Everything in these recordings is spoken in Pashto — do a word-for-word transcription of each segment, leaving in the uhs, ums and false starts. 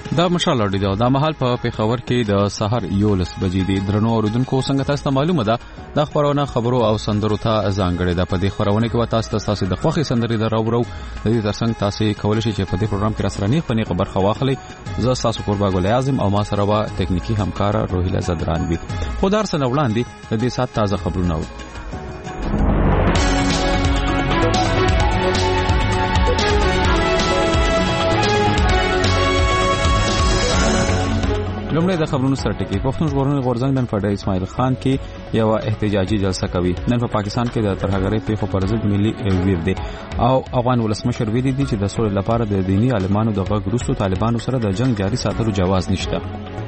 دا مشال اړ دی دا مهال په پیښور کې د سحر یولس بجې دی. درنو اوریدونکو څنګه تاسو معلومه ده د خبرونه خبرو او سندرو ته ځانګړې ده. په دې خبرونه کې تاسو تاسو د خوخي سندري دراوړو د دې ترڅنګ تاسو کولای شئ چې په دې پروګرام کې راسره نه پني خبر خواخلي. زه تاسو قربا ګل اعظم او ما سره وا ټکنیکی همکار روهیله زدران وي. خدای سره وړاندې د دې سات تازه خبرونه لومړی د خبرونو سره ټکی. پښتون ژغورنې غورځنګ نن په اسماعیل خان کې یو احتجاجي جلسه کوي. نن په پاکستان کې د ترهګرۍ پیښو پر ضد ملي ویر دی او افغان ولسمشر ویلي دی چې د سولې لپاره د دینی عالمانو د غږ وروسته طالبانو سره د جنگ جاري ساتلو جواز نشته.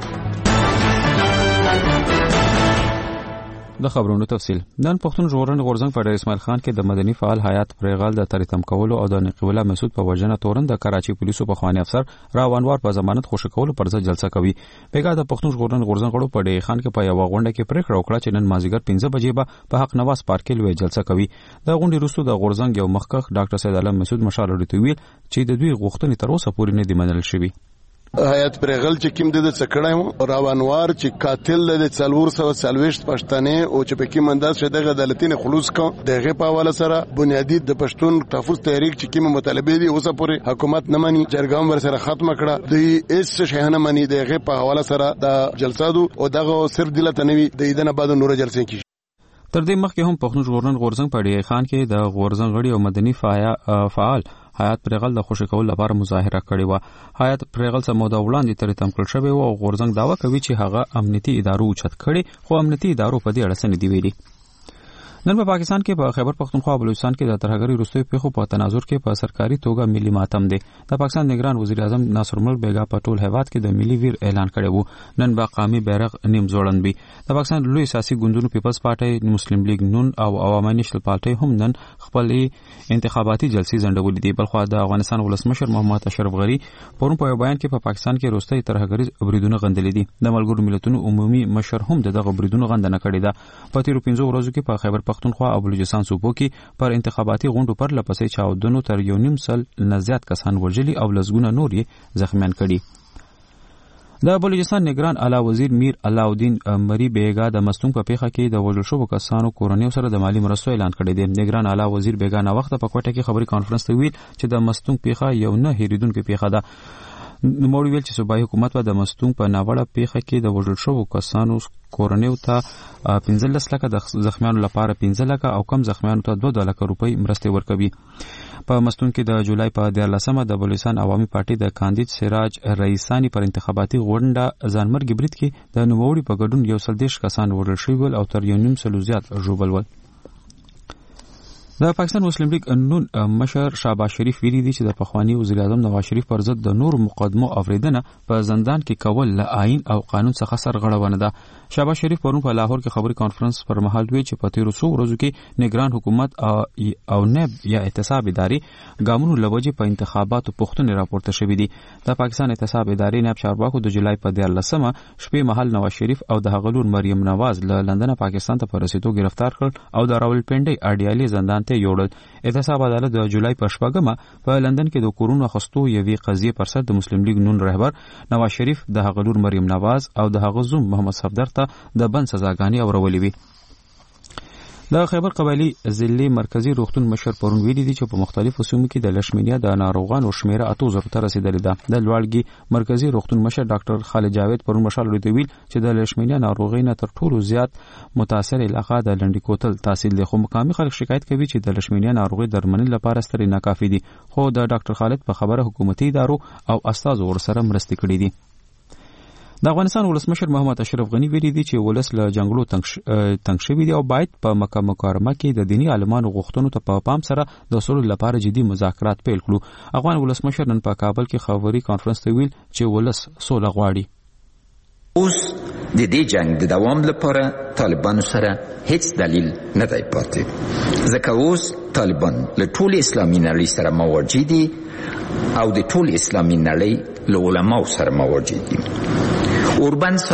د خبرونو تفصیل. نن پښتون ژغورنې غورځنګ په اسماعیل خان کې د مدني فعال حیات پرېغال د تریتم کولو او د نقیب مسعود په وجنه تورن د کراچي پولیسو په خواني افسر راوانوار په ضمانت خوشی کولو پر ځای جلسه کوي. بیګا د پښتون ژغورنې غورځنګ غړو په ډی خان کې په یو غونډه کې پریکړه وکړه چې نن مازیګر پنځه بجې به په حق نواز پارک کې لوی جلسه کوي. د غونډې وروسته د غورځنګ یو مخکښ ډاکټر سید علم مسعود مشال ورته ویل چې د دوی غوښتنې تر اوسه پورې نه دی منل شوی. حیات پرېغل چې کوم د څکړای راوانوار چې قاتل د څلور سوه څلوېښت پښتنې او چې په کې منداز شه د عدالتین خلوص کا دغه په حواله سره بنیادی د پښتون تحفظ تحریک چې کوم مطالبه دي اوسه پورې حکومت نه مانی جرګام ور سره ختم کړه. د اس شهنه مانی دغه په حواله سره د جلسادو او دغه صرف دلته نوي د ایدنه بعد نور جلسې کیږي. تر دې مخکې هم پښتون ژغورنې غورځنګ په ډی خان کې د غورځنګ غړي او مدني فعال حیات پرېغل د خوشی کول لپاره مظاهره کړې و. حیات پرېغل سم موده وړاندې تر تم کړ شوی او غورځنګ داوا کوي چې هغه امنیتي ادارو اوچت کړي خو امنیتي ادارو په دې اړه څه نه دی ویلي. نن په پاکستان کې په خیبر پختونخوا او بلوچستان کې د ترهګرۍ وروستیو پیښو په تناظر کې په سرکاري توګه ملي ماتم دی. د پاکستان نگران وزیر اعظم ناصر الملک بیګا په ټول هیواد کې د ملي ویر اعلان کړی وو. نن به قومي بیرغ نیم ځوړند وي. د پاکستان لوی سیاسي ګوندونو پیپلز پارټي، مسلم لیگ نون او عوامي نېشنل پارټي هم نن خپل انتخاباتي جلسې ځنډولې دي. بلخو د افغانستان ولسمشر محمد اشرف غني پرون په بیان کې په پاکستان کې وروستي ترهګرۍ بریدونه غندلې دي. د ملګرو ملتونو عمومي مشر هم دغه بریدونه غندنه کړې ده. په تیرو پنځو ورځو کې په خیبر پختونخوا او بلوچستان صوبو کې پر انتخاباتي غونډو پر لپسې چاودنو تر یو نیم سل نه زیات کسان وژلي او لسګونه نور یې زخمیان کړي. د بلوچستان نگران اعلی وزیر میر علاءالدین مری بیګا د مستونګ په پیښه کې د وژل شوو کسانو کورنیو سره د مالی مرستو اعلان کړی دی. نگران اعلی وزیر بیګا نو وخت په کوټه کې خبري کانفرنس ته ویل چې د مستونګ پیښه یو نه هېریدونکې پیښه ده. نوموړي ویل چې صوبایي حکومت به د مستونګ په ناوړه پیښه کې د وژل شوو کسانو کورنیو ته پنځلس لکه د زخمیانو لپاره پنځه لکه او کم زخمیانو ته دوه لکه روپۍ مرستې ورکوي. په مستونګ کې د جولای په دیارلسمه د بلوچستان عوامي پارټي د کاندید سراج رئیسانی پر انتخاباتي غونډه ځانمرګي برید کې د نوموړي په ګډون یو سل دېرش کسان وژل شوي ول او تر یو نیم سلو زیات ژوبل ول. د پاکستان مسلم لیگ نون مشر شهباز شریف ویلي دی چې د پخوانی وزیر اعظم نواز شریف پر ضد د نور مقدمو اوریدنه په زندان کې کول له آئین او قانون څخه سرغړونه ده. شهباز شریف پرون په لاهور کې خبري کانفرنس پر مهال وی چې په تیرو څو ورځو کې نگران حکومت او نب یا احتساب ادارې ګامونو لوجه په انتخاباتو پښتون راپورته شوې دي. د پاکستان احتساب ادارې نب چارواکو د جولای په دیارلسمه شپې مهال نواز شریف او د هغه لور مریم نواز له لندن پاکستان ته په رسیدو گرفتار کړ او د راولپنډي اډیالي زندان ته یوړل. احتساب عدالت د جولای په شپږمه په لندن کې د کورونو اخستو یوې قضیې پر سر د مسلم لیگ نون رهبر نواز شریف د هغه لور مریم نواز او د هغه زوم محمد صفدر ته د بند سزاګانې اورولې وي. د خیبر قبایلی ضلع مرکزی روغتون مشر پرون ویلي دي چې په مختلفو سیمو کې د لشمینیا د ناروغانو شمیره اتو زرو ته رسیدلې ده. د لوړګي مرکزی روغتون مشر ډاکټر خالد جاوید پرون مشال ورته ویل چې د لشمینیا ناروغۍ نه تر ټولو زیات متاثر علاقه د لنډی کوتل تحصیل دی. خو مقامي خلک شکایت کوي چې د لشمینیا ناروغۍ درملنې لپاره سترې ناکافي دي. خو د ډاکټر خالد په خبره حکومتي ادارو او استازو ورسره مرستې کړې دي. د افغانستان ولسمشر محمد اشرف غني ویلي دی چې ولس له جنگلو تنګ شوی دی او باید په مکه مکرمه کې د دینی عالمانو غوښتنو ته په پام سره د سولې لپاره جدي مذاکرات پیل کړو. افغان ولسمشر نن په کابل کې خبري کانفرنس ته ویل چې ولس سوله غواړي. اوس د دې جنگ د دوام لپاره طالبانو سره هیڅ دلیل نه دی پاتې، ځکه اوس طالبان له ټول اسلامي نړۍ سره مواجه دي او د ټول اسلامي نړۍ له علماو سره مواجه دي. اوربان ثابت کړه چې طالبان جګړې نه ستړي شوي دي. د پاکستان ولسمشر محمد اشرف غني ویلي دی چې ولس سوله غواړي.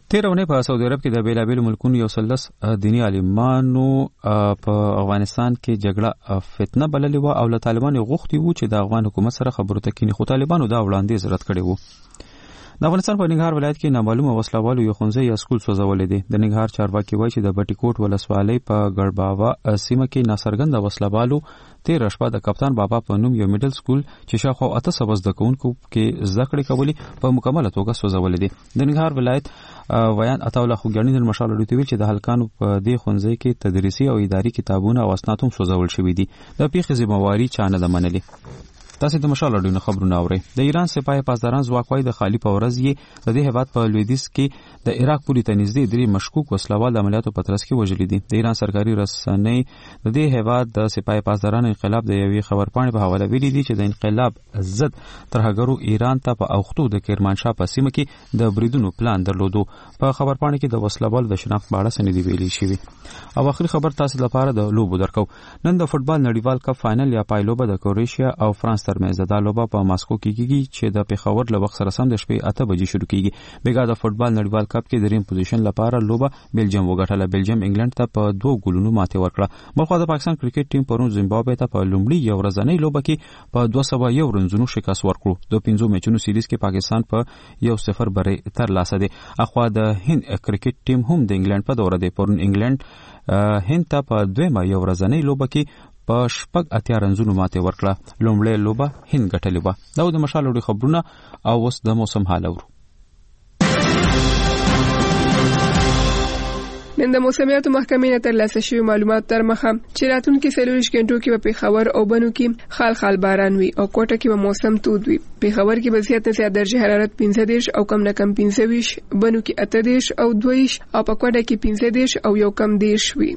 تیرونه په سعودي عرب کې د بیلابیل ملکونو یو سلس دینی عالمانو په افغانستان کې جګړه فتنه بللې و او له طالبانو غوښتي وو چې د افغان حکومت سره خبرو ته کینی، خو طالبانو دا وړاندیز رد کړی وو. د افغانستان په ننګرهار ولایت کې نامعلومه وسلوالو یو ښوونځی یا سکول سوځولی دی. د ننګرهار چارواکي وایي چې د بټي کوټ ولسوالۍ په ګړباوه سیمه کې ناڅرګنده وسلوالو تېره شپه د کپتان بابا په نوم یو میډل سکول چې شاوخوا اته سوه زده کوونکو کې زده کړې کولې په مکمله توګه سوځولی دی. د ننګرهار ولایت ویان عطاالله خوږیاڼي نن مشال اډو ته ویل چې د هلکانو په دې ښوونځي کې تدریسي او اداري کتابونه او اسناد هم سوځول شوي دي. د پیښې ذمهواري چا نه ده منلې. تاسو د مشال اډو نه خبرونه اورئ. د ایران سپاه پاسداران ځواک وايي د خالی په ورځ یې د دې هیواد په لویدیځ کې د عراق پورې ته نږدې درې مشکوک وسلوال د عملیاتو په ترڅ کې وژلي دي. د ایران سرکاري رسنۍ د دې هیواد د سپاه پاسداران انقلاب د یوې خبرپاڼې په حواله ویلي دي چې د انقلاب ضد ترهګرو ایران ته په اوختو د کرمانشاه په سیمه کې د بریدونو پلان درلودو. په خبرپاڼې کې د وسلوال د شناخت په اړه څه نه دي ویلي شوي. او اخري خبر تاسو لپاره د لوبو درکو. نن د فوتبال نړیوال کپ فائنل یا پایلوبه د کروشیا او فرانس ترمنځ د لوبه په ماسکو کې کیږي چې د پیښور له وخت سره سم د شپې اته بجې شروع کیږي. بیګا د فوتبال نړیوال کپ کې د دریم پوزیشن لپاره لوبه بلجیم وګټله. بلجیم انګلند ته په دوه ګولونو ماتې ورکړه. بلخو د پاکستان کرکټ ټیم پرون زیمبابوې ته په لومړي یو ورځنۍ لوبه کې په دوه سوه یو رنزونو شکست ورکړو. د پنځو میچونو سیریز کې پاکستان په یو صفر بری ترلاسه دی. اخوا د هند کرکټ ټیم هم د انګلند په دوره دی. پرون انګلند هند ته په دویمه یو ورځنۍ لوبه کې په شپږ اتیا رنزونو ماتې ورکړه. لومړی لوبه هند ګټلې وه. دا د مشال اډو خبرونه او اوس د موسم حال اورو. نن د موسمیاتو محکمې نه ترلاسه شوي معلومات تر مخه چې راتلونکي څلورویشت غنټو کې په پیښور او بنو کې خال خال باران وي او کوټه کې به موسم تود وي. پیښور کې به زیات نه زیات درجه حرارت پنځه دېرش او کم نه کم پنځه ویشت، بنو کې اته دېرش او دوه ویشت او په کوټه کې پنځه دېرش او یو کم دېرش وي.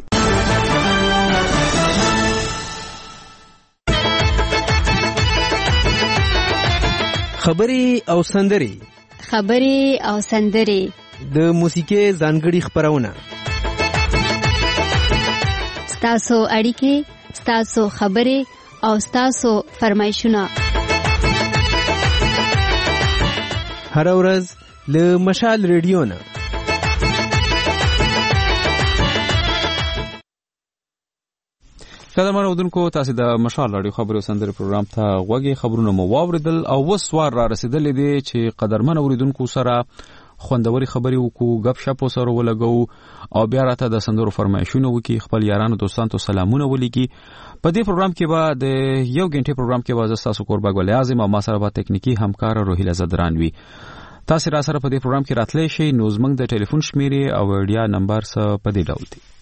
خبرې او سندري خبرې او سندري د موسیقي ځانګړي خبرونه ستاسو اړیکې ستاسو خبرې او ستاسو فرمایشونه هر ورځ له مشال ریډیو نه. قدرمن اودونکو تاسو د مشال راډیو خبرو سندري پروګرام ته غوږی خبرونه مو واوریدل او وسوار را رسیدلې دي چې قدرمن اوریدونکو سره خوندوري خبري وکړو، غب شپ سره ولګو او بیا راته د سندرو فرمایشونه وکي، خپل یارانو دوستانو ته سلامونه ولیکي. په دې پروګرام کې به د یو غنټه پروګرام کې به تاسو قربا ګل اعظم او ما سره به تکنیکی همکار روحیله زدران وي. تاسو را سره په دې پروګرام کې راتلی شئ. نو زموږ د ټلیفون شمیرې او وړیا نمبر سره په دې ډول دی.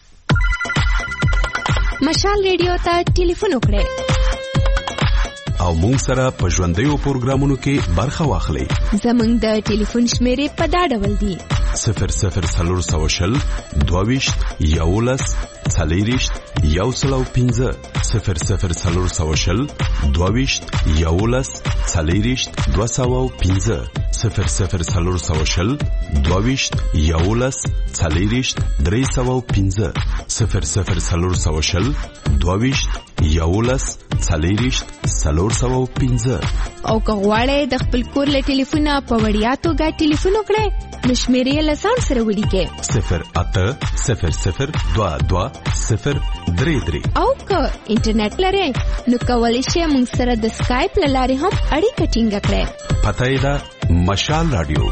مشال ریډیو ته ټلیفون وکړئ او مونږ سره په ژوندیو پروګرامونو کې برخه واخلئ. زموږ د ټلیفون شمیرې په دا ډول دي: صفر صفر څلور سوه شل دوه ویشت یولس څلېرویشت یو سل او پنځه، صفر صفر څلور سوه شل دوه ویشت یولس څلېرویشت دوه سوه او پنځه، صفر صفر څلور سوه شل دوه ویشت یولس څلېرویشت درې سوه او پنځه، صفر صفر څلور سوه شل دوه ویشت یولس څلېرویشت څلور سوه او پنځه. او که غواړئ د خپل کور له ټلیفونه په وړیا توګه ټلیفون وکړئ نو شمیرې له ځان سره ولیکئ: صفر اته صفر صفر دوه دوه صفر درې درې. او که انټرنیټ لرئ نو کولی شئ موږ سره د سکایپ له لارې هم اړیکه ټینګه کړئ. پته یې ده مشال راډیو.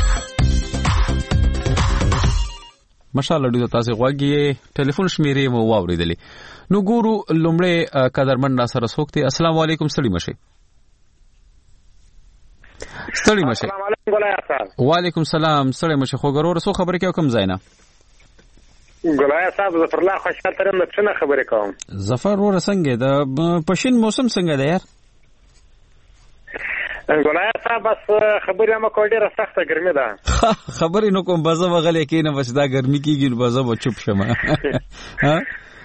مشال راډیو تاسو غوږی ټلیفون شمیرې مو واوریدلې. نو ګورو لومړی قدرمن را سره څوک دی. السلام علیکم. ستړي مشه. ستړي مشه. السلام علیکم ګلای صاحب. وعلیکم سلام. ستړي مشه. خو ګورو رسو خبرې کوي کوم ځای نه؟ ګلای صاحب ظفر الله خوشحال ترم نه څنګه خبرې کوم. ظفر ور څنګه د پښین موسم څنګه دی یار؟ ګلای صاحب بس خبرې ما کوډه را سخته ګرمي ده. خبرې نو کوم بازه وغلې کینه بس دا ګرمي کیږي نو بازه و چوپ شمه. ها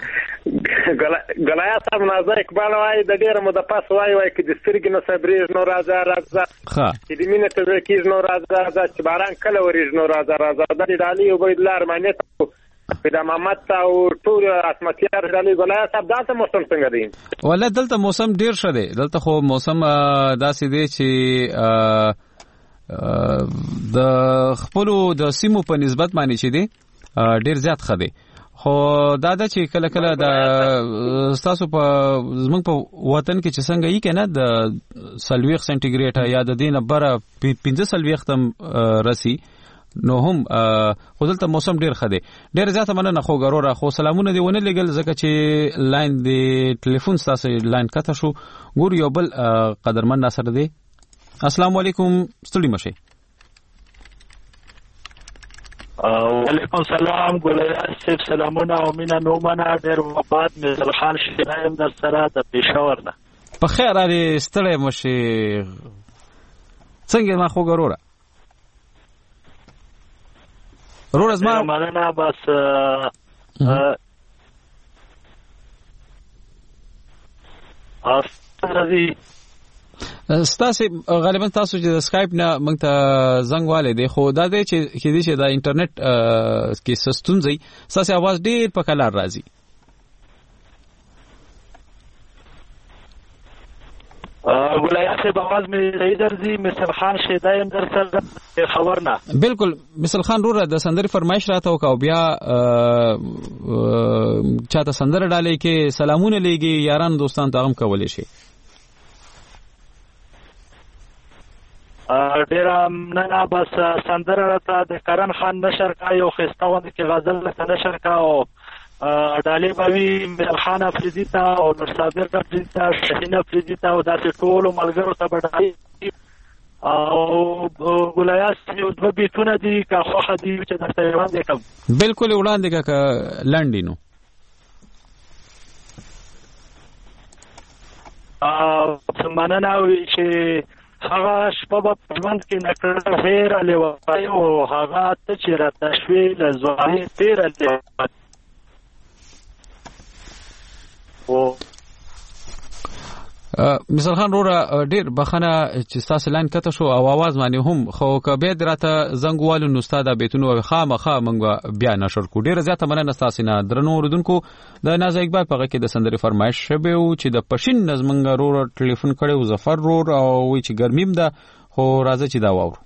ګلای صاحب نازه اقبال وای د ډیره مده پاس وای وای کې د سترګې نه صبرېږ نو راځه راځه ښه چې د مینې ته کېږ نو راځه راځه چې باران کله وریږ نو راځه راځه د ډالۍ عبیدالله ارماني پیدا محمد او ټول اسمتیار ډالۍ. ګلای صاحب دلته موسم څنګه دی؟ والله دلته موسم ډیر ښه دی. دلته خو موسم داسې دی چې د خپل د سیمو په نسبت باندې چې دی ډیر زیات خدي خو دا د چې کله کله د تاسو په زمونږ په وطن کې چې څنګه یې کنه د سلويخ سنټیګریډ یا د دینه بره پنځه سلويخ تم رسی نو هم خودلته موسم ډیر خدي ډیر زیات مننه خو ګرور خو سلامونه دی ونه لګل زکه چې لاین دی ټلیفون تاسو لاین کته شو ګور یو بل قدرمن ناصر دی السلام علیکم ستړي مشه وعلیکم السلام ګولای صاحب سلامونه او مینا نومنه ډیر وفات مثل خان شایم در سره د پېښور نه په خیر علي ستړي مشه څنګه ما خو ګروره رور از ما مننه بس استاذي ستاسو غالبا تاسو چې د اسکایپ نه موږ ته زنګ والے دی خو دا دی چې کې دي چې د انټرنیټ کې سستونځي تاسو आवाज ډیر په کلار راځي ګولای صاحب आवाज مې صحیح درځي مثل خان شیدایم در سره خبر نه بالکل مثل خان روره د سندري فرمایش راته وکاو بیا چاته سندره ډالې کې سلامونه لېږي یاران دوستان ته هم کولې شي ډیر نه بس سندره راته د کرن خان نشر کا یو خستاوند کې غزل له نشر کا او ډالې بوي مل خان افریدی تا او نور صابر افریدی تا شهین افریدی تا او داسې ټول ملګرو ته بډای او ګولیاس یو د بیتونه دي کا خوخه دي چې د تایوان دي کوم بالکل وړاندې کا لندینو ا سمانه وی چې هغه شپه په ژوند کې نکړه هیر علي وای او هغه ته چې را تشویل زوای تیر علي او مثال خان روره ډیر بخنه چې تاسو لاین کته شو او आवाज باندې هم خو کبه دراته زنګوالو نو استاد بیتونو خامخه منګه بیا نشر کو ډیر زیاته مننه تاسو نه درنو اوردونکو د نازک اقبال په کې د سندري فرمایش شبه او چې د پښین نظمنګ روره ټلیفون کړي ظفر رور او وی چې ګرمیم ده خو راځي چې دا واورو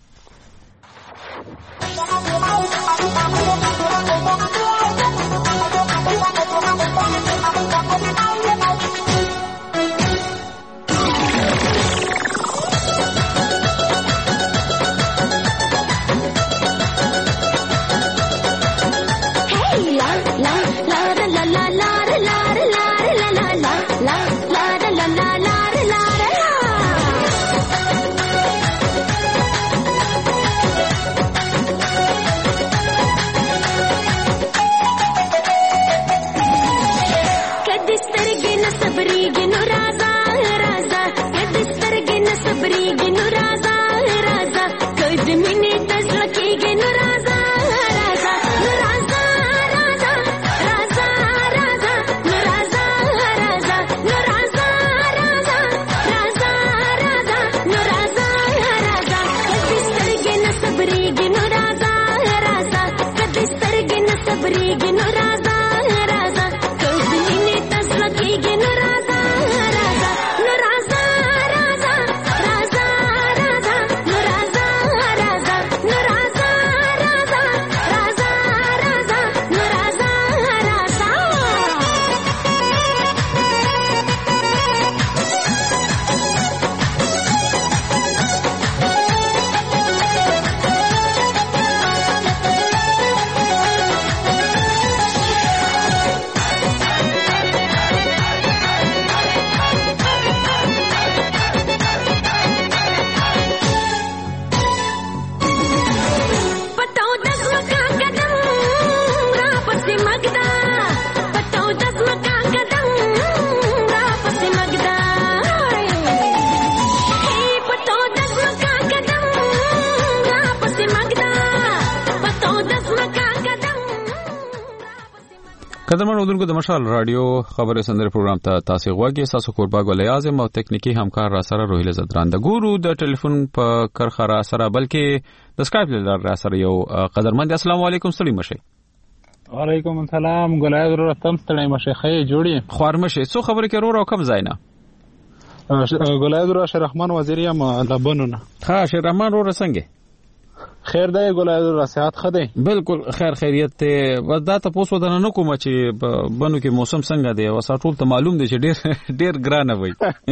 قدرمن اودونکو د مشال رادیو خبره سندره پروګرام ته تاسو غوږی تاسو قربا ګولې اعظم او تکنیکی همکار را سره روهیل زدران د ګورو د ټلیفون په کرخه را سره بلکې د سکایپ لار را سره یو قدرمن السلام علیکم ستړي مشه وعلیکم السلام ګولای ضرورت تم ستړي مشه خې جوړي خوار مشه څو خبره کې رو را کم زاینه ګلایز را شرحمان وزیر یم لبنونه. ها شرحمان رو څنګه خیر دی ګلایز را صحت خدای بالکل خیر خیریت ته بس دا ته پوسو دنه نو کوم چې بنو کې موسم څنګه دی او ساتول ته معلوم دی چې ډیر ډیر ګرانه وي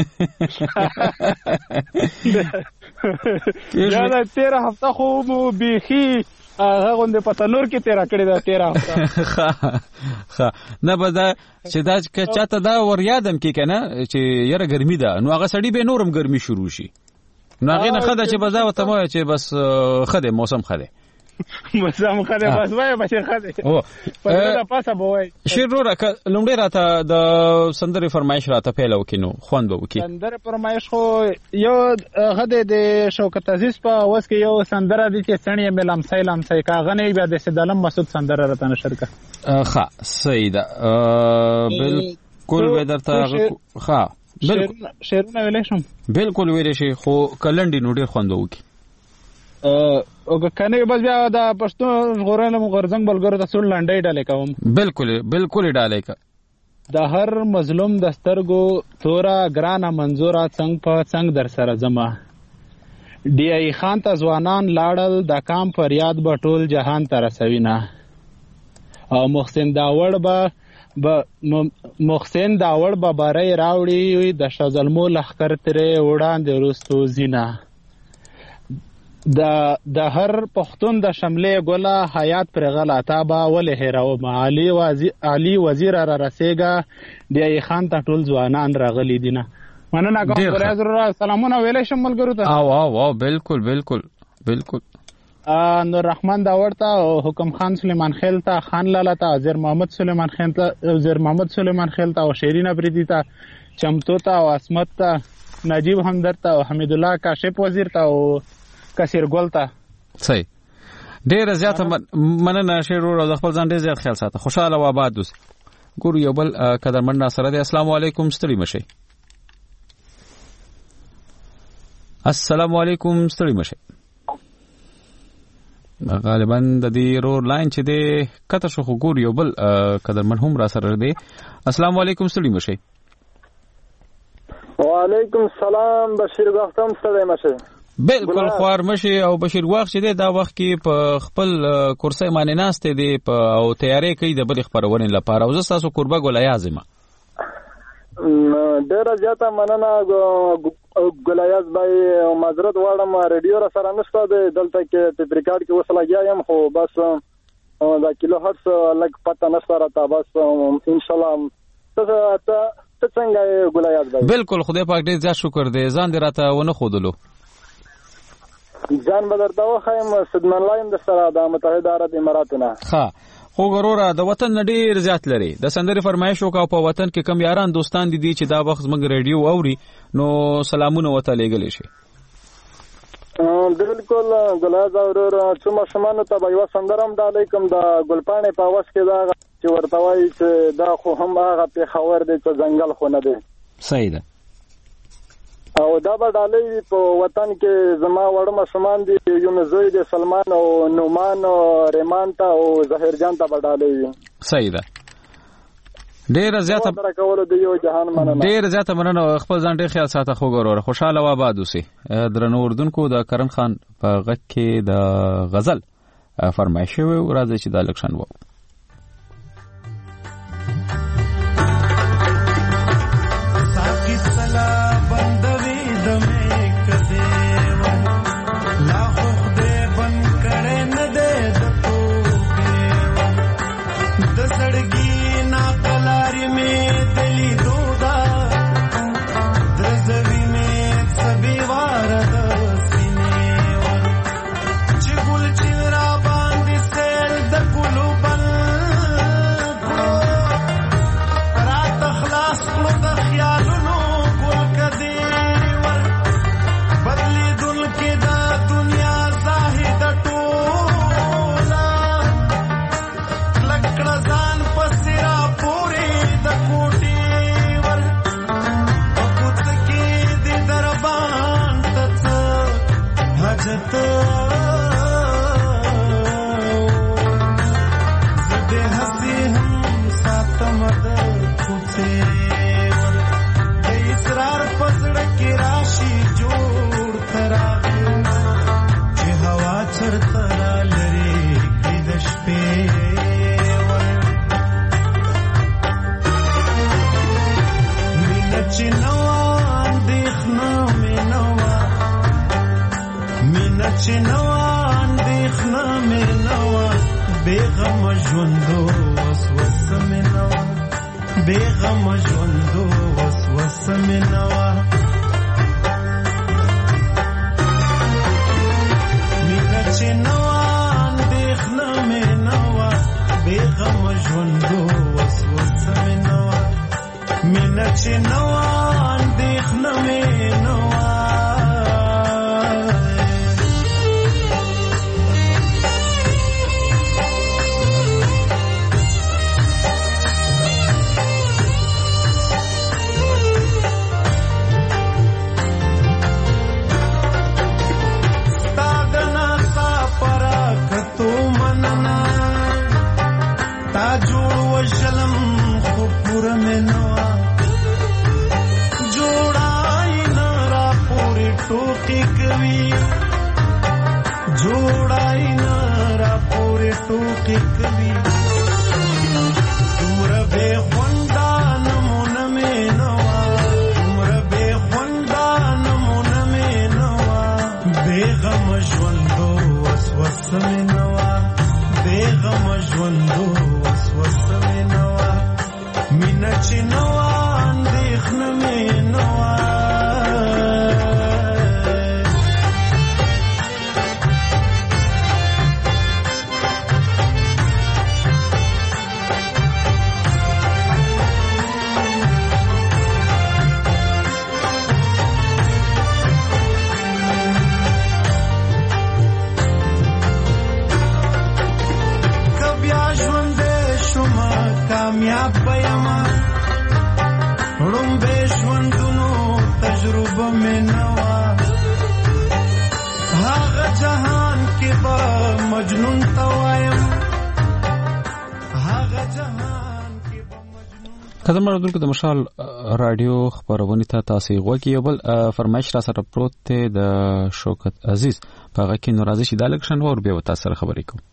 یا دا تیرہ هفته خو مو بيخي هغه غونډه په تنور کې تیرا کړی دا تیرہ هفته ها نه بدا چې دا چاته دا ور یادم کې کنه چې یره ګرمي ده نو هغه سړی به نورم ګرمي شروع شي نو هغه نه خده چې بازار ته مو چې بس خده موسم خده موسم خده بس وای بچی خده او په دا پاسه بوای شیر رو راک لومړی راته د سندره فرمایش راته پیلو کینو خوان به وکي سندره فرمایش خو یو غده د شوکت عزیز په اوس کې یو سندره دي چې سړی ملام سلام سای کاغه نه بیا د سدلم مسعود سندره راته نشر کا ښه سیدا بالکل به درته ښه بالکل شیرونه ویلې شم بالکل ویلې شي خو کلنډي نو ډیر خوند وکي او کنه بس بیا د پښتو غوړنه مغرزنګ بلګرو ته سول لنډي ډالې کوم بالکل بالکل ډالې کا د هر مظلوم دسترګو تورا ګرانه منزورا څنګه په څنګه در سره زما ډی ای خان ته ځوانان لاړل د کام فریاد به ټول جهان ته رسوینه او محسن داوړ به محسن داوړ به باري راوړي د شزلمو لخر ترې وړاندې وروستو زینه د د هر پښتون د شملې ګله حیات پر غلا تابا ولې هراو علي وزیر علي وزیر را رسېګا دی خان ته ټول ځوانان راغلي دي نه مننه کوم ګورې سلامونه ویلې شم ملګرو ته او او او بالکل بالکل بالکل نور رحمان داوړ ته حکم خان سلیمان خیل ته خان لاله ته وزیر محمد سلیمان خیل ته وزیر محمد سلیمان خیل ته او شیرین افریدی ته چمتو ته او اسمت ته نجیب همدرد ته او حمید الله کاشف وزیر ته او کثیر ګل ته صحیح ډیر زیاته مننه شیرو او خپل ځان ډیر زیات خیال ساته خوشاله و آباد اوس ګورو یو بل قدرمن ناصر دی السلام علیکم ستړي مشي السلام علیکم ستړي مشي غالبا د دې رور لاین چې دی کته شو خو ګور یو بل قدرمن هم را سره دی السلام علیکم ستړي مشي وعلیکم السلام بشیر وختم ستړي مشي بالکل خوار مشي او بشیر وخت چې دی دا وخت کې په خپل کورسۍ باندې ناشته دی په او تیاری کوي د بل خبرونه لپاره او زه تاسو قربا ګل یازم ډیر زیاته مننه ګلایاز بای معذرت واړم ریډیو را سره نشته دلته کې ټیپ ریکارډ کې وسله یم خو بس دا کیلو هرتز لګ پته نشته راته بس ان شاء الله ته ته څنګه ګلایاز بای بالکل خدای پاک دې زیات شکر دې ځان دې راته ونه خودلو ځان بدرته وخایم سدمن لایم د سره د متحده عرب اماراتونه ها خو ګوره د وطن ډیر زیات لري د سندري فرمایش وکاو په وطن کې کم یاران دوستان دي چې دا وخت موږ ریډیو اوري نو سلامونه وته لګلې شي بالکل ګلاز اورور چې مشمانو ته یو سندرم د علیکم د ګلپانې په واس کې دا چې ورته وایي چې دا خو هم هغه په خبر دی چې ځنګل خو نه دی صحیح ده او دا به ډالۍ په وطن کې زما وړ مشمان دي یو مزوی د سلمان او نومان او ریمان ته او ظاهر جان ته به ډالۍ صحیح ده ډیر زیاته کول دی یو جهان مننه ډیر زیاته مننه خپل ځان ډیر خیال ساته خو ګوره خوشاله و آباد اوسئ درنو اردوونکو د کرن خان په غږ کې د غزل فرمایش و راځي چې د الکشن وو Chigul chira bandi sel da kulu bal چې نوان دیخنا مې نوا بیغم ژوندو وسوسه مې نوا بیغم ژوندو وسوسه مې نوا مینا چې نوان دیخنا مې نوا بیغم ژوندو وسوسه مې نوا مینا چې نوان دیخنا مې نوا شلم خو پورا میں نوا جوڑائی نارا پوری ٹوکی کوي جوڑائی نارا پوری ټوکی کوي تمره به خوندا نمونه مې نوا تمره به خوندا نمونه مې نوا بیغم ژوندو وسوسه مې نوا بیغم ژوندو وسوسه مې نوا مینا چې نوا اندېښنه مې نوا کامیاب بیما روم به ژوندونو تجربه مې نوا هغه جهان کې به مجنون توایم هغه جهان کې به مجنون قدم راډونکو د مشال رادیو خبرونه ته تاسو غوږی یو بل فرمایش را سره پروت ته د شوکت عزیز په هغه کې ناراضي شي د الکشن ور به تاسو سره خبرې کوم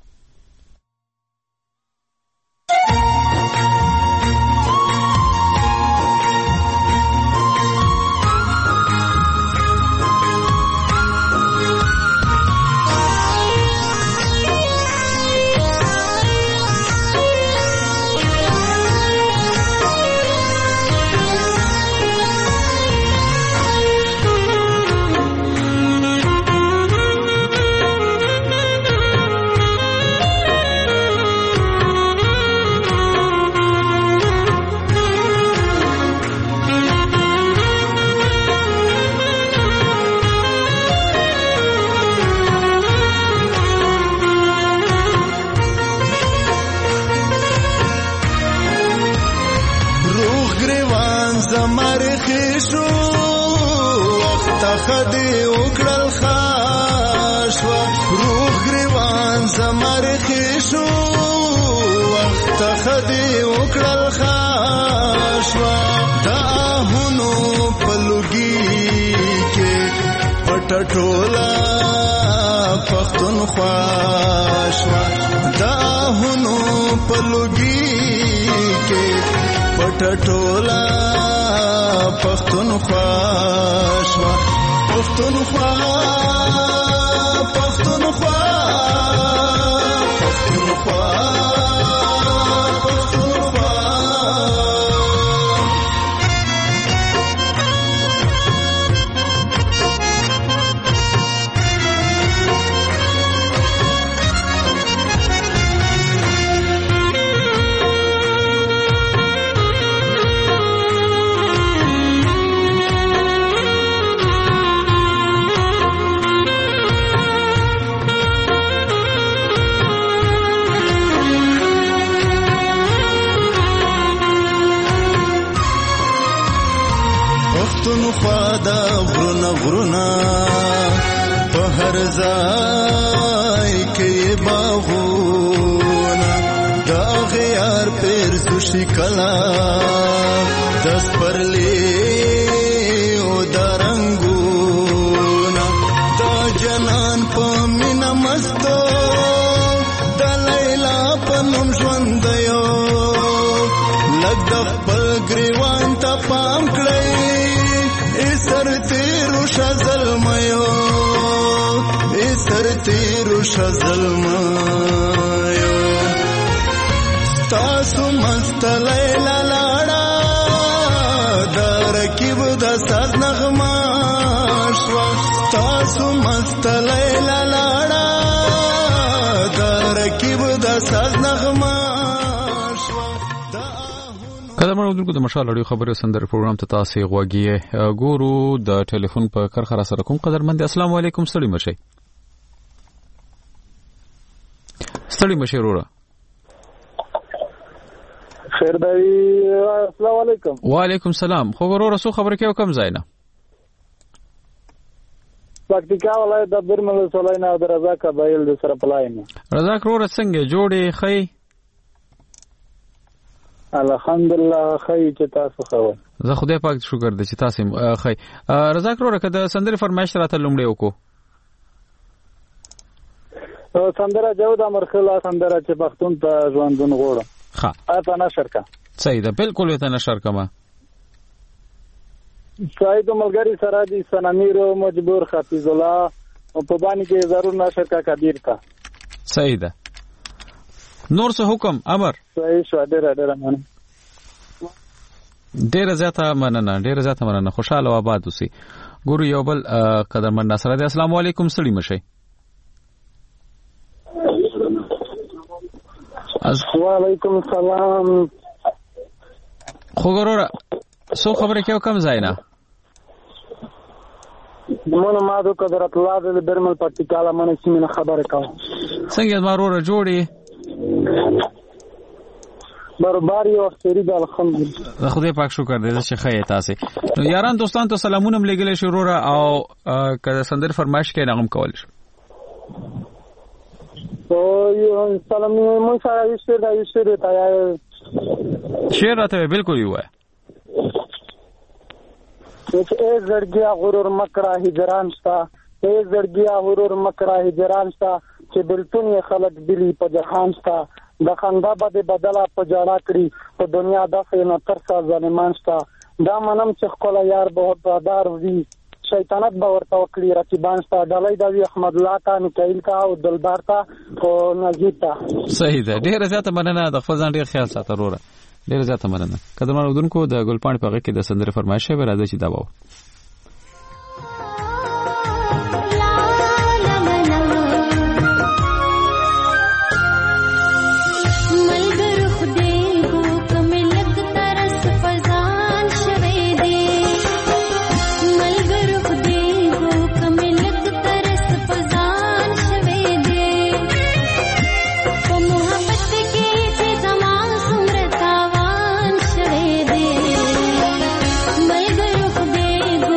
خدي وکړل خاصوا روح گریوان زمر خېشو وخت خدي وکړل خاصوا داهونو پلوګي کې پټټولا پختون خاصوا داهونو پلوګي کې پټټولا پختون خاصوا پختونخوا پختونخوا پختونخوا پختونخوا پختونخوا دا غرونه غرونه په هر ځای کې باغونه دا غیار پیر زوشي کلا دس پرلی او دا رنگونه دا جنان په مینا مستو دا لیلا په نوم ژوند یو لږ د خپل ګریوان ته پام کړئ سر تیرو شزل ميو سر تیرو شزلمایو تاسو مستلی لالاړه درکیب د ساز نغمه شوا تاسو مستلی لالاړه درکیب د ساز نغمه قدمونو دغه د مشال اړیو خبرې سندره پروګرام ته تاسو غوږی ګورو د ټلیفون په کرخه را سره کوم قدرمند السلام علیکم ستړي مشي ستړي مشي وروره خیر دی السلام علیکم وعلیکم سلام خو وروره سو خبر کې کوم ځای نه پکتیکا ولایت د برمل سولای نه د رضا قبایل د سره پلاینه رضا وروره څنګه جوړې خې الحمدلله خی چې تاسو خو زه خدای پاک شکر دې چې تاسو خی رضا وروره کده سندره فرمایش راته لومړی وکړو سندره جو د مرخلا سندره چې پښتون ته ژوندون غوړه ها اته نشر کا صحیح ده بالکل ته نشر کما شاید ملګری سره دي سنامیر مجبور حفیظ الله په باندې کې ضرور نشر کا کبیر کا صحیح ده نور څه حکم امر صحیح شو ډېر ډېر مننه ډېر زیاته مننه ډېر زیاته مننه خوشاله او آباد اوسئ ګورو یو بل قدرمن ناصر دی السلام علیکم ستړي مشي وعلیکم السلام خو ګوره سو خبره کې کوم ځای نه مونږ ما د قدرت الله د برمل پټیکاله مونږ سیمه خبره کوم څنګه مارور جوړي برباري او خیری د الحمدلله خدای پاک شکر دې چې خیر تاسو نو یاران دوستان ته سلامونه ملګری شروع او کله سندر فرمایش کې نغم کول شو او یو سلام مو سره یې دا یې شعر ته شعر راته بالکل یو ہے چې اے زړګیا غرور مکړه هجران شتا اے زړګیا غرور مکړه هجران شتا چې بلتون یې خلق دلی په جهان شتا د خندا بده بدلا په جاړه کړی په دنیا د فینو ترسا ظالمان شتا دا منم چې خپل یار به وفادار وي شیطانت به ورته وکړي رقیبان شتا ډالۍ د احمد الله تا میکائیل کا او دلبار تا او نجیب تا صحیح ده ډیره زیاته مننه د خپل ځان ډیر خیال ساته وروره ډیره زیاته مننه قدرمن اودونکو د ګلپاڼې په غږ کې د سندره فرمایش به راځي چې دا وو ملګرو خدای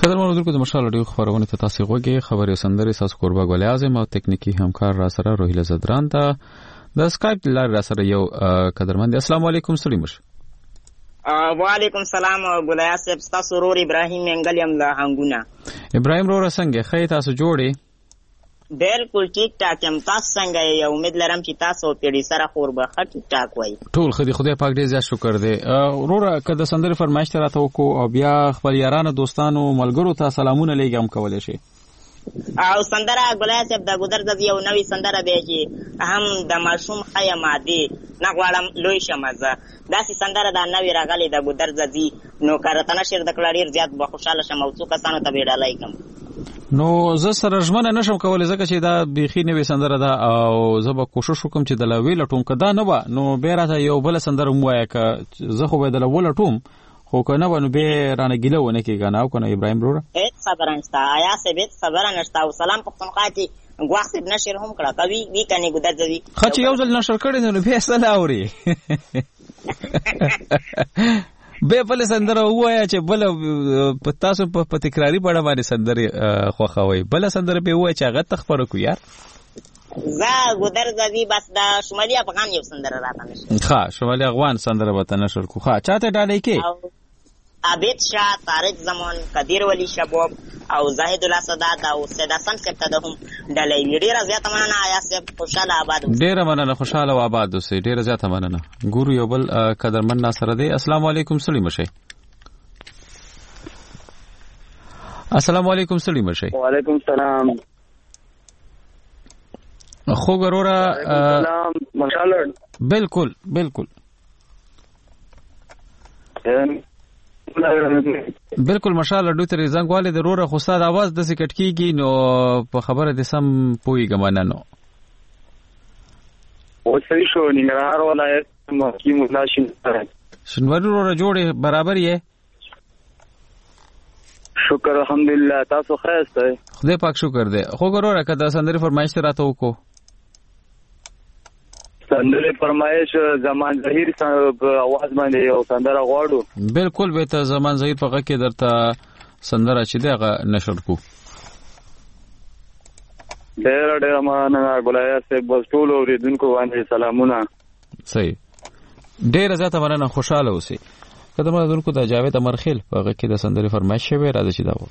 قدر منو د مشال اډیو خبرونه ته تاسو غوږی خبري سندري ساس قربا ګل اعظم او تکنیکی همکار را سره روهیله زدران ته د سکایپ لار را سره یو قدرمند. السلام علیکم سلیمش. وعلیکم سلام ګلیا صاحب، تاسو رور ابراهیم منګل یم له هنګونه. ابراهیم رور څنګه خې تاسو جوړې؟ بالکل ټیک ټاک یم. تاسو څنګه یې؟ امید لرم چې تاسو پیډي سره خوربه ښه ټیک ټاک وای. ټول خدای خدای پاک دې زیات شکر دی. وروره که د سندرې فرمایش ته راته وکړو او بیا خپل یارانو دوستانو ملګرو ته سلامونه لېږم کولی شي. او سندره ګلیا صاحب د ګودر د یو نوې سندره دی چې هم د ماشوم خیا مادي نه غواړم لوی شم زه، داسې سندره دا نوې راغلې د ګودر زدي نو کارته نشر د کړه ډېر زیات به خوشاله شم او څو کسانو ته به ډالۍ کم. نو زه سره ژمنه نشم کولی ځکه چې دا بیخي نوې سندره ده او زه به کوشش وکم چې د لا ویلټوم که دا نه به نو بیا راته یو بله سندره م ووایه که زه خو به د لا ولټوم خو که نه به نو بیا رانه ګیله ونه کېږه نه او که نه ابراهیم وروره؟ هېڅ خبره نشته ایا صاحب، هېڅ خبره نشته. او سلام پښتونخوا چې ګواښ صاحب نشر هم کړه که وي وي که نه ګودر ځوي ښه چې یو ځل نشر کړی دی نو بیا څه نه اورې بیا بله سندره ووایه چې بله تاسو په تکراري بڼه باندې سندرې خوښوئ، بله سندره بیا ووایه چې هغه ته خپره کړو یار. زه ګودر ځوي بس د شمالي افغان یو سندره راته نشر. ښه شمالي افغان سندره به ته نشر کړو. ښه چا ته ډالۍ کې؟ عابد شاه، طارق زمان، قدیر ولی شباب او زاهد الله سادات او سید حسن صاحب ته هم ډالۍ وي. ډېره زیاته مننه آیا صاحب، خوشحاله آباد اوسئ. ډېره مننه، خوشحاله او آباد اوسئ. ډېره زیاته مننه. ګورو یو بل قدرمن ناصر دی. السلام علیکم سلیم شي. السلام علیکم سلیم شي. وعلیکم السلام. خو ګورورا سلام مشالړ. بالکل بالکل بالکل مشال اډو ته زنګ والے د روره خو ستاد आवाज د سکټ کیږي نو په خبره د سم پویګم نه نو او صحیح شو ننګرهار ولایت مکی مولا شین شنوار روره جوړه برابر یې. شکر الحمدلله، تاسو خیر یاست؟ خدای پاک شکر دی. خو ګوره کدا سندري فرمایش راته وکړو. سندره فرمایش زمان ظهیر په आवाज باندې یو سندره غواړو. بالکل به ته زمان ظهیر په غږ کې درته سندره چې دغه نشر کو. ډېر ډېر مننه ګلیا صاحب، بس ټول اوریدونکو باندې سلامونه. صحیح، ډېر زیاته مننه، خوشاله اوسئ. کله ما دونکو د جاوید امرخیل په غږ کې د سندره فرمایش شوی راځي چې دا و.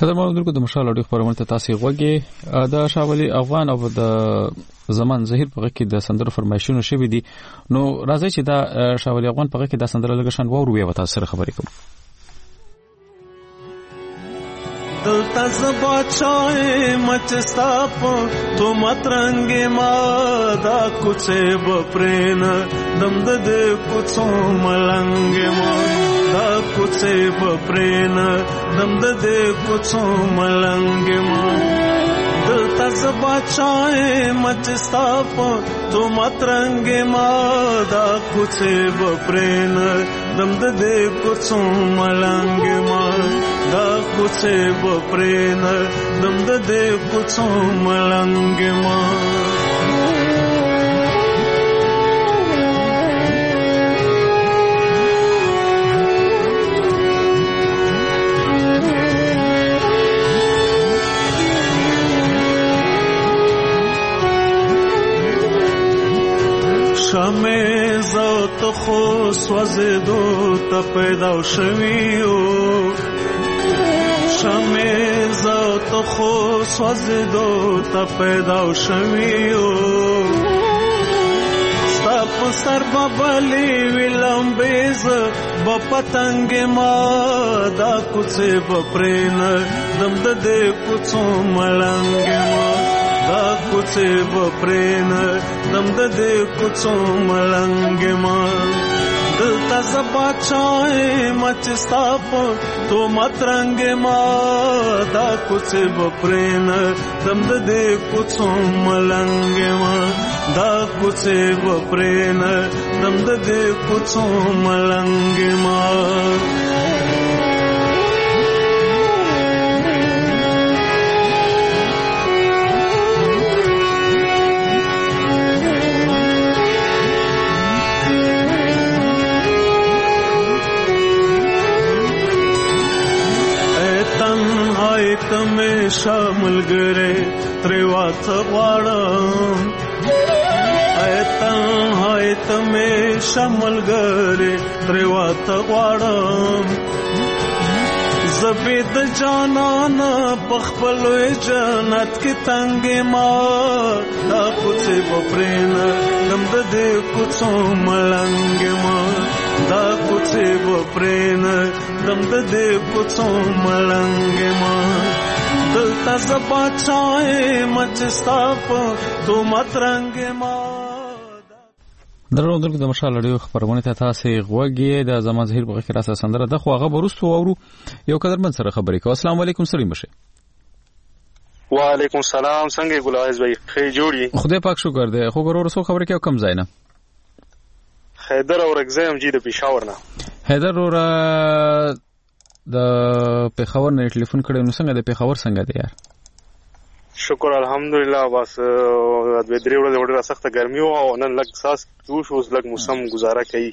قدرمنو دلته د مشال اړیخ پرمنټ تاسو غوږی د شاولي افغان او د زمان زهیر په کې د سندرو فرمایشونو شوی دي نو راځي چې دا شاولي افغان په کې د سندرو لګشن وورو وي وتا سره خبرې کوم دلتا زبا چای مچستاپ تو مترنگ ما دا کچه بپرین دم دده کچو ملنگ ما دا کچه بپرین دم دده کچو ملنگ ما دلتا زبا چای مچستاپ تو مترنگ ما دا کچه بپرین دم دده کچو ملنگ ما دا کچه بپرین دم دده کچو ملنگ ما شمع زوت خو سوزدو تا پیدا شویو شمع زوت خو سوزدو تا پیدا شویو ستا پسر ببلی ویلم بیز بپتنگ ما دا کچه بپرین دم دده کچو ملنگ ما دا کچه بپرین دم دده کچو ملنگ ما دلتا زبا چای مچستاپ تو مترنگ ما دا کچه بپرین دم دده کچو ملنگ ما دا کچه بپرین دم دده کچو ملنگ ما تمه شامل ګره تریوات غواړم ایتن هاي تمه شامل ګره تریوات غواړم زبید جانان بخبل جنت کې تنگ ما دا کوڅه بپرین دم دې کوڅو ملنګ ما دا کوڅه بپرین دم دې کوڅو ملنګ ما دلتا زبا چای مچستاپ تو مترنګ ما درو دلته د مشال اړیو خبرونه ته تاسو غوږی د زمان زهیر په کې راسه سندره د خو هغه ورستو اورو یو قدر من سره خبرې کوم السلام علیکم سړي مشه وعلیکم السلام څنګه ګلایز بھائی خې جوړی خدای پاک شکر دې خو ګورو رسو خبرې کوم کم ځای نه حیدر اور اگزام جی د پېښور نه حیدر اور د پېښور نه ټلیفون کړو نو څنګه د پېښور څنګه دی یار شکر الحمدلله بس د درې ورځې ډېره سخته ګرمي و او نن لږ ساس جوش اوس لږ موسم گزاره کوي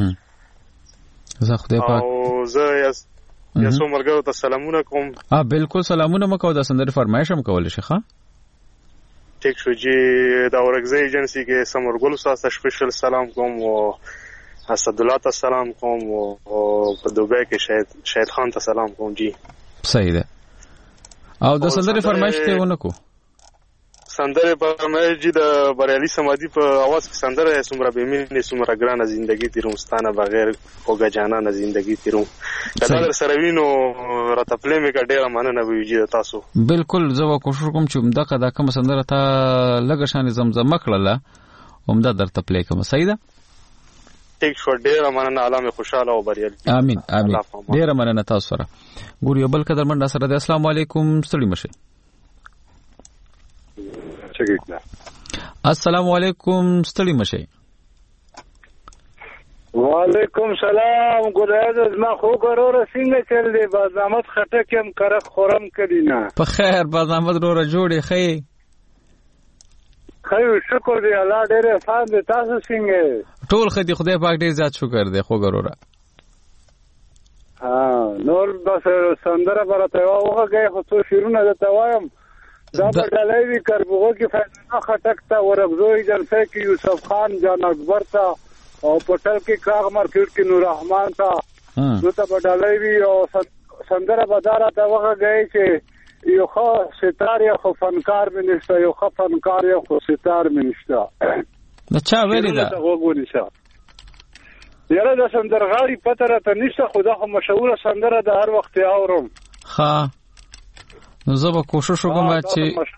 زه خدای پاک او زه یاسو مرګو ته سلامونه کوم ها بالکل سلامونه مکو د سندره فرمایش هم کول شي ښا ټیک شو جی دا ورګزې ایجنسی کې سمرګل استاد ته سپیشل سلام کوم او اسد الله ته سلام کوم او په دوبه کې شاید شاید خان ته سلام کوم جی صحیح ده او د سندره فرمایش ته ونکو سندره فرمایش جی د بریالي سمادي په आवाज کې سندره سمره بېمینه سمره ګرانه ژوندۍ تیروستانه بغیر اوګه جانانه ژوندۍ تیرو کله در سره وینو راتپلې مې ډېره مننه وی جی تاسو بالکل زه کوشش کوم چې دغه د کوم سندره ته لګ شان زمزمه کړله همدا در تپلې کوم صحیح ده ټیک شو ډېره مننه علامه خوشاله او بریالي امين امين ډېره مننه تاسو سره ګور یو بل قدر من سره د السلام علیکم ستړي مشه السلام علیکم ستړي مشه وعلیکم سلام ګلایز ما خو ګورور څنګه چل دی بازامت خټکم کرخ خورم کلینا په خیر بازامت رو جوړي خې خیر شکر دی الله ډېر احسان دی تاسو څنګه ټول خدي خدای پاک ډېر زیات شکر دی خو ګورور ها نور بس سندره برته وغه غي خو څو شیرونه د توایم دا بدلای وی کربوغه کې فیصله خټک تا ورغزوی جلسه کې یوسف خان جان اکبر تا او پټل کې کاغ مارکیټ کې نور رحمان تا نو ته بدلای وی او سندره بداره ته وغږی چې یو ښه ستار یا خو فنکار مې نشته، یو ښه فنکار یا خو ستار مې نشته. د چا ویلې ده؟ وګونیشه یاره د سندرغاړي پته راته نشته، خو دا خو مشهوره سندره د هر وخت اورم. ښه نو زه به کوشش وکړم چې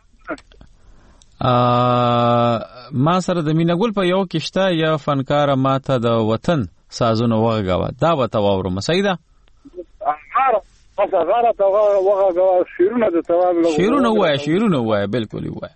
ما سره د مینګل په یو کشته یا فنکار ماته د وطن سازونه وغږاوه، دا به ته واورم. صحیح ده؟ هغه هغه ته وغږاوه، شعرونه د تواب له شعرونه وایه شعرونه وایه بالکل وایه.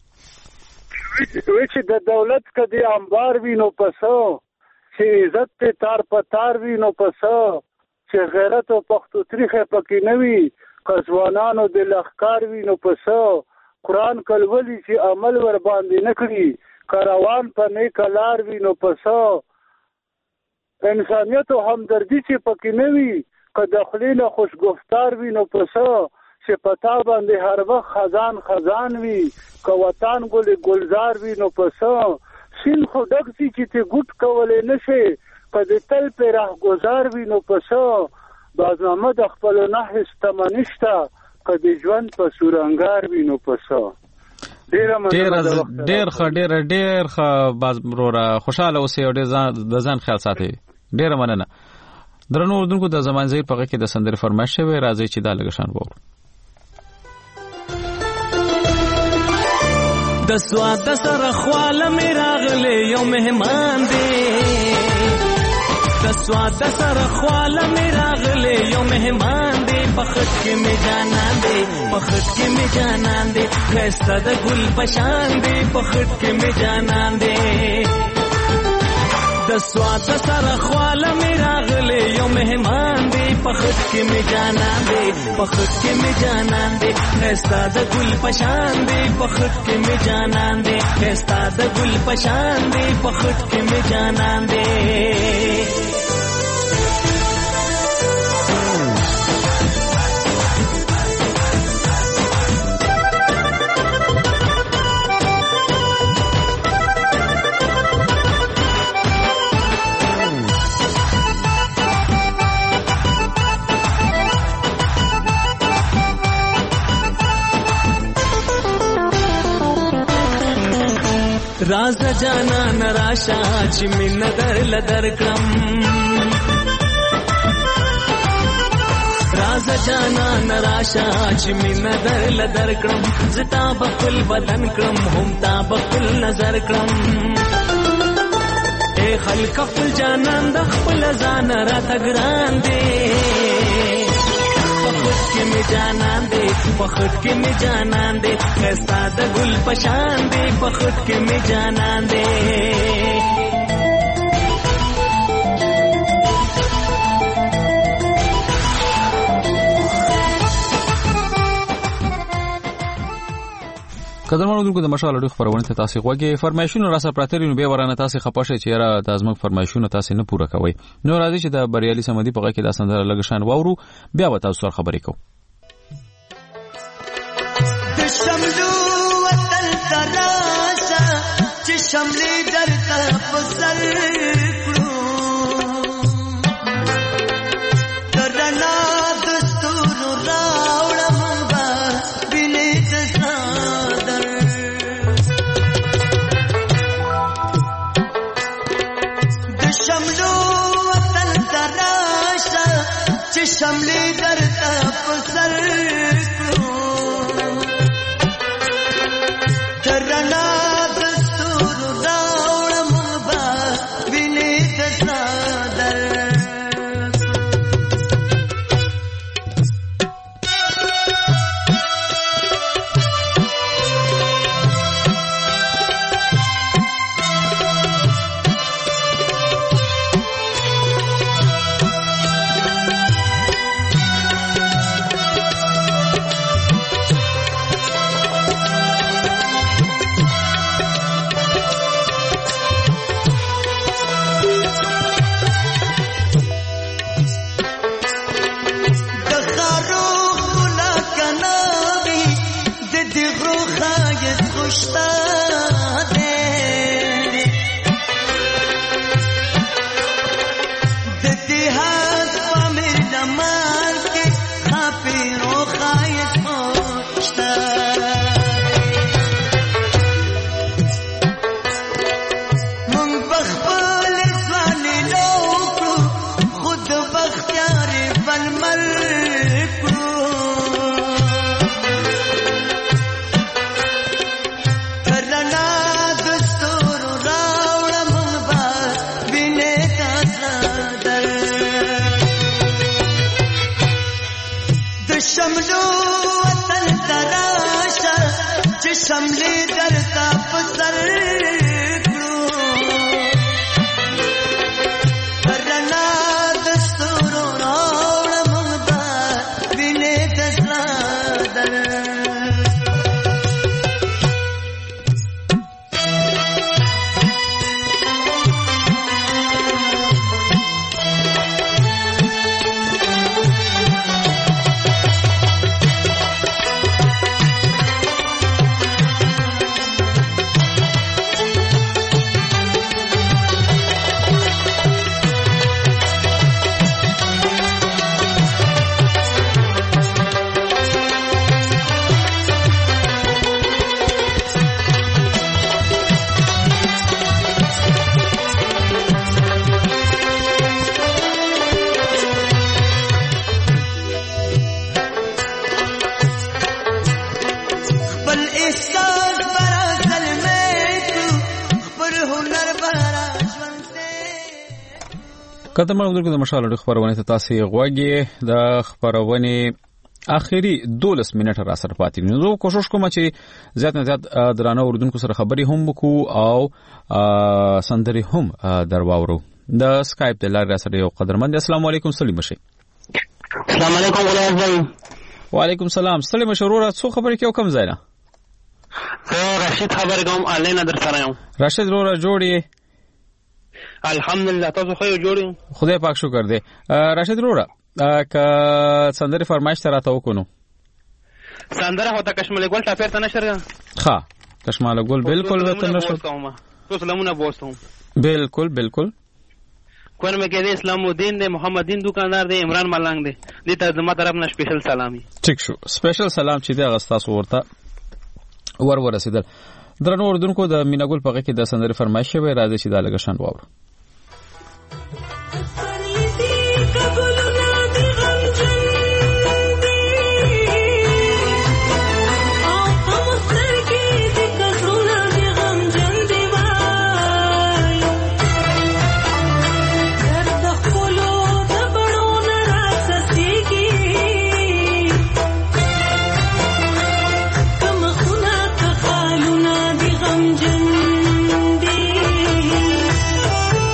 وی چې د دولت کدی انبار وینو پسو، چې عزت ته تار په تار وینو پسو، چې غیرت او پښتو تاریخ پکې نوي، قزوانانو د لخکار وینو پسو، قرآن کلولی چې عمل ور باندې نکړي، کاروان په نیک لار وینو پسو، انسانیت او همدردی چې پکې نه وي، که د خولې نه خوش گفتار وینو پسو، چې پتا باندې هر وخت خزان خزان وي، که وطن ګل ګلزار وینو پسو، سین خو ډک سي چې ته ګوټ کولی نشي، که د تل پې راه ګزار وینو پسو، بازنامه د خپلو نه هستمه نشته، که د ژوند په سورنګار وینو پسو. ډېر ډېر ښه ډېر ډېر ښه باز وروره، خوشحاله اوسئ او ډېر د ځان خیال ساتئ. ډېره مننه. درنو اردونکو د زمان زهیر په غږ کې د سندرې فرمایش شوی، راځئ چې دا لږ شان واورو. د سواد سره خواله مې راغلی یو مهمان دی، د سواد سره خواله مې راغلی یو مهمان دی، په خټ کې مې جانان دی، په خټ کې مې جانان دی، ښایسته د ګل په شان دی، په خټ کې مې جانان دی. د سواد سره خواله مې راغلی یو مهمان دی، په خټ کې مې جانان دی، په خټ کې مې جانان دی، ښایسته د ګل په شان دی، په خټ کې مې جانان دی، ښایسته د ګل په شان دی، په خټ کې مې جانان دی. راز جانا نراشا چې مين در لدر کړم، راز جانا نراشا چې مين در لدر کړم، زتا بخل بدن کړم، هم تا بخل نظر کړم. اے خلق خپل جانان د خپل ځان را تګران دی، پخټ کې می جانان دی، پخټ کې می جانان دی، ښایسته د ګل په شان دی، پخټ کې می جانان دی. قدرمنو دونکو د مشال اړیخ خبرونه ته تاسو غوږی فرمایشونه را سره پراتری نو به ورانه تاسو خپاشه چې را د ازمن فرمایشونه تاسو نه پوره کوي. نو راځي چې د بریالي سمدي په غږ کې د سندره لګشان واورو، بیا به تاسو سره خبرې کوو. د شملو وطن تراسه چې شملې درته په سر کړو، درنا دستور راوړم با بینې تصادر، د شملو وطن تراسه چې شملې درته په سر کړو، ترنا دستور راوړم با وینې تصادر. شملې درته په سر کړو رڼا د ستورو راوړه موږ به وینې د زړه درد کله مرګ د مشال د خبرونه ته تاسو غوږی د خبرونه اخیری دولس منټه را سره پاتې نو زه کوشش کوم چې زیات نه زیات درانه اردوونکو سره خبري هم وکړو او سندري هم درواورو د سکایپ د لارې سره یو قدرمند السلام علیکم سلیم شي السلام علیکم ولایت وعلیکم السلام سلیم شروع څو خبرې کې کوم ځای نه راشد خبر کوم الین در سره یم راشد رورا جوړي الحمدلله تاسو خو جوړی خدای پاک شکر دی راشد رورا که سندره فرمایش تر راته وکونو سندره هوته کشمل ګل ټاپر ته نشر ښه کشمل ګل بالکل وته نشر تو سلامونه بوستم بالکل بالکل کور مې کې د اسلام الدین د محمد دین دکاندار دی عمران ملنګ دی د ته زما طرف نه سپیشل سلامي ټیک شو سپیشل سلام چې د اغستاس ورته ور ورسیدل درنو اردوونکو د میناګل په کې د سندره فرمایش وی راځي چې د لګشن واور Thank you.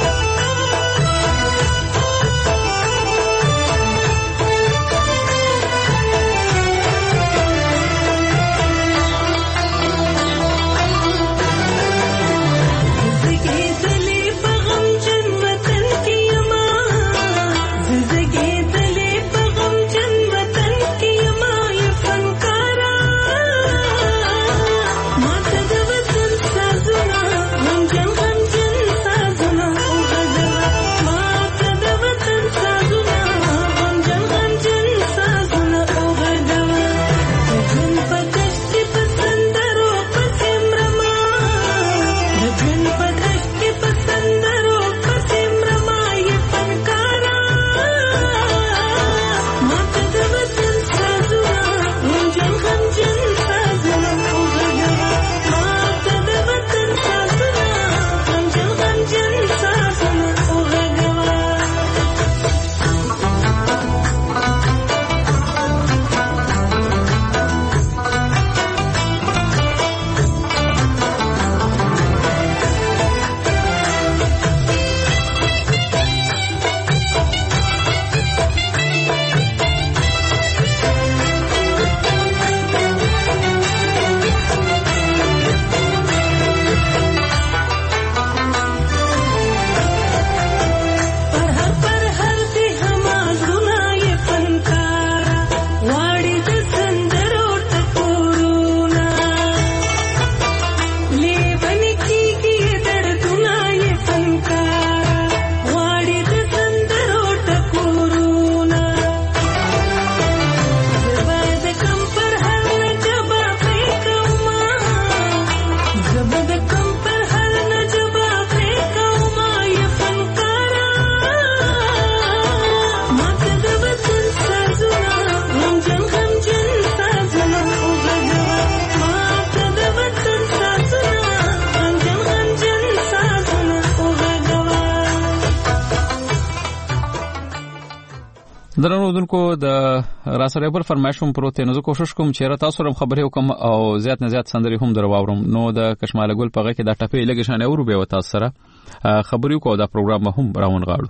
درنو دونکو د راسره بل فرمایش هم پروت نه، زه کوشش کوم چې را تاسو هم خبرې وکم او زیات نه زیات سندري هم درواورم. نو د کشماله ګل په غږ کې د ټپې لګې شانه ورو به وتا سره خبرې کو دا پروګرام هم راون غاړو.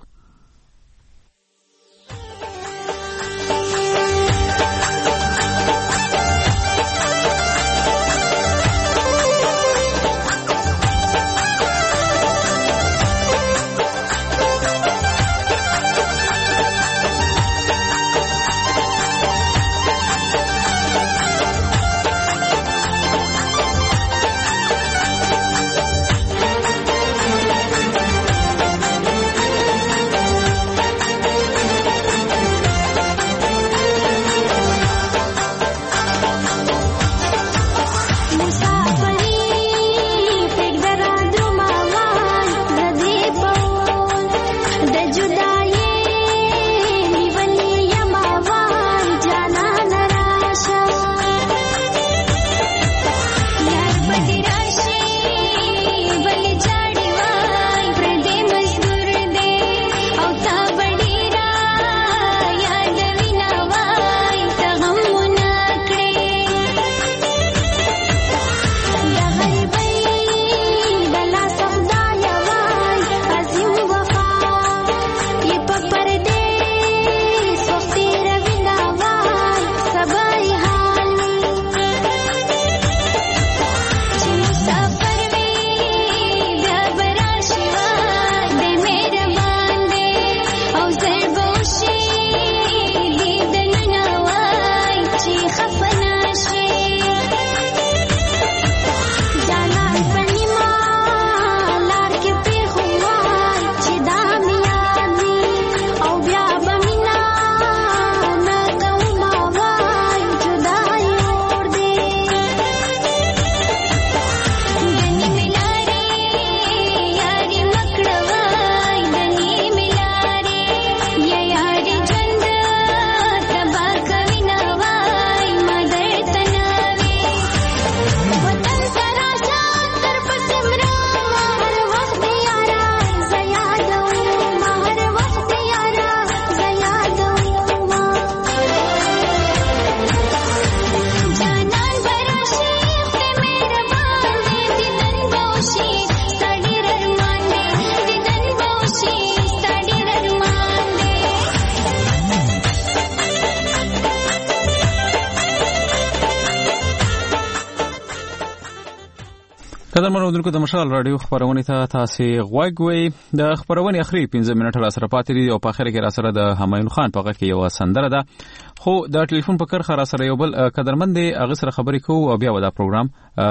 قدر منو د مشال رادیو خبرونه ته تاسو غوږوي. د خبرونه اخري پنځه منټه را سره پاتې دي او په اخر کې را سره د همایون خان په غږ کې یو سندره ده، خو د ټلیفون په کرخه را سره یو بل قدرمن دی، هغه سره خبرې کوو او بیا و دا پروګرام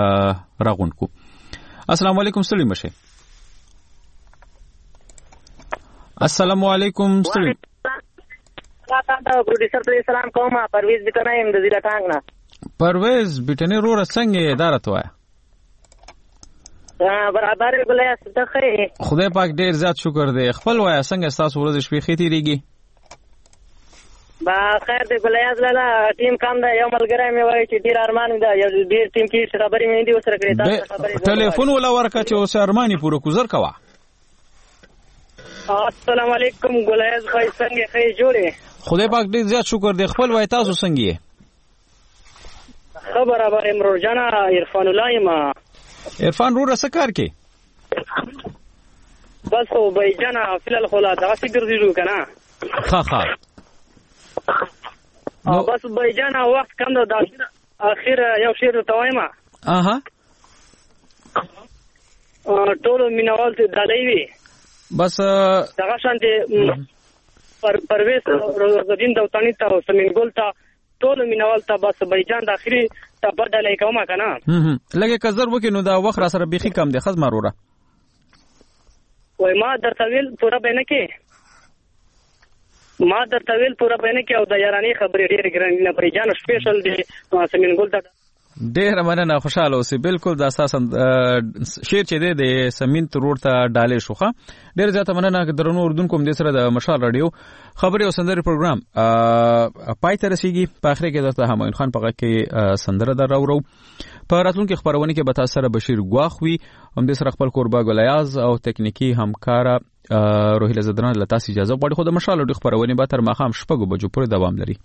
راغون کو. السلام علیکم سلیم بشه. السلام علیکم سلیم. پروډوسر ته سلام کوم. پرویز بټنه يم د زیرا ټانګ نه. پرویز بټنه رو رسنګ اداره توه برابر ګلیا ستخه. خدای پاک ډیر زیات شکر دی. خپل وای څنګه تاسو ورځ شپې خېتی ریږي؟ با خیر دی ګلیا زلا ټیم کام دا یو ملګری مې وای چې ډیر ارمان دا یو ډیر ټیم کې خبرې مې دی وسره کړې. تاسو خبرې ټلیفون ولا ورکا چې اوس ارمانی پوره گزر کوا. السلام علیکم ګلیا خای څنګه خې جوړه؟ خدای پاک ډیر زیات شکر دی. خپل وای تاسو څنګه یې؟ خبر ابا امرو جانا عرفان الله ما عرفان رو رسه کار کې بس او بای جانا فلل خلا دا فکر دیلو کنه ها ها او بس بای جانا وخت کم دا اخر یو شیر توایما اها ټول مینوال ته دلایوي بس دا شانته پر پرويز روزدین دوتانی ته سمین ګول ته ټول مینوال ته بس بای جان د اخري ته بدلای کومه کنه هم لګه کزر وکینو دا وخت را سره بيخي کم دي خز ماروره وای ما درته ویل پورا بینه کې ما درته ویل پورا بینه کې او د یارانی خبرې ډېر ګران نه پرې جان سپیشل دی سمین ګول ته ډېر مننه خوشاله اوسئ. بالکل دا اساس شعر چې دی د سمین ترور ته ډالې شوخه. ډېر زیاته مننه درنو اردوونکو هم دې سره د مشال رادیو خبري او سندري پروګرام پای ته رسیږي. په اخر کې درته همایون خان په غږ کې سندره در راوړو. په راتلونکي خبرونه کې به تاسو سره بشیر ګواخ وي، هم دې سره خپل کوربه ګلیاز او تکنیکی همکارا روحیله زدران له تاسو اجازه غواړي. خو د مشال رادیو خبرونه به تر ماښام شپږو بجو پورې دوام لري.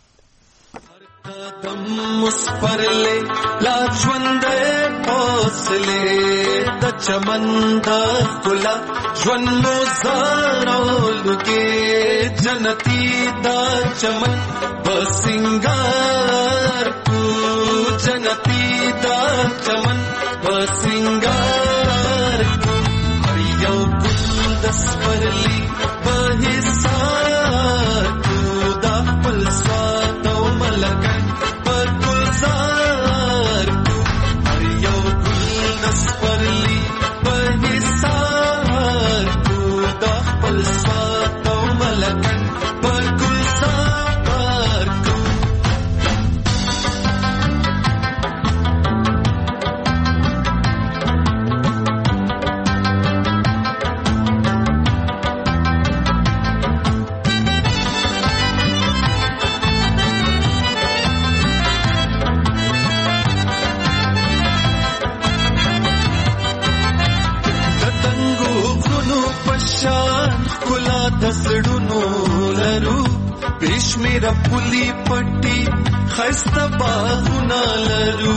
دم مسپرلے لا ژوندې حوصله د چمن د خلا ژوندو زارولو کې جنتی د چمن بسنګار کو جنتی د چمن بسنګار کو هر یو ګل د سپرلې په حساب کو د خپل سواد او ملکن मेरा पुली पट्टी खस्ता बागुना लरू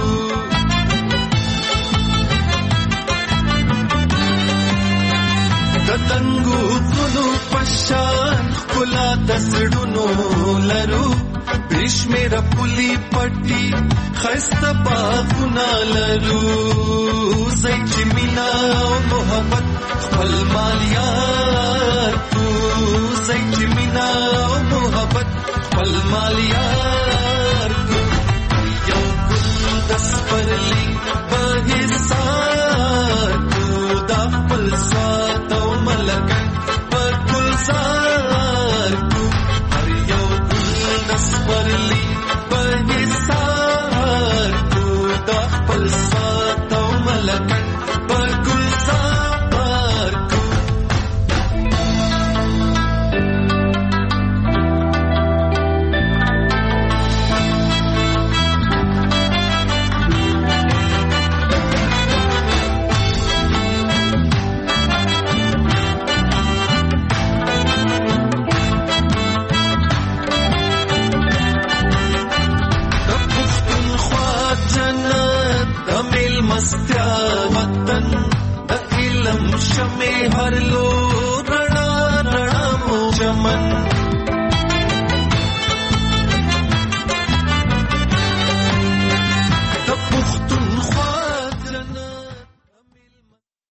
दतंगू कुनु पशान कुला दसडुनो लरू बिश मेरा पुली पट्टी खस्ता बागुना लरू ज़ैच मिना मोहब्बत खपल मालियार तू ज़ैच मिना मोहब्बत पल मालियार को यो गुल दस परली बहिसार को दा पल स्वातो मलकन पर गुलजार को हर यो गुल दस परली बहिसार को दा पल स्वातो मलकन पर गुलजार को शमे हर लो रणा रणा मो चमन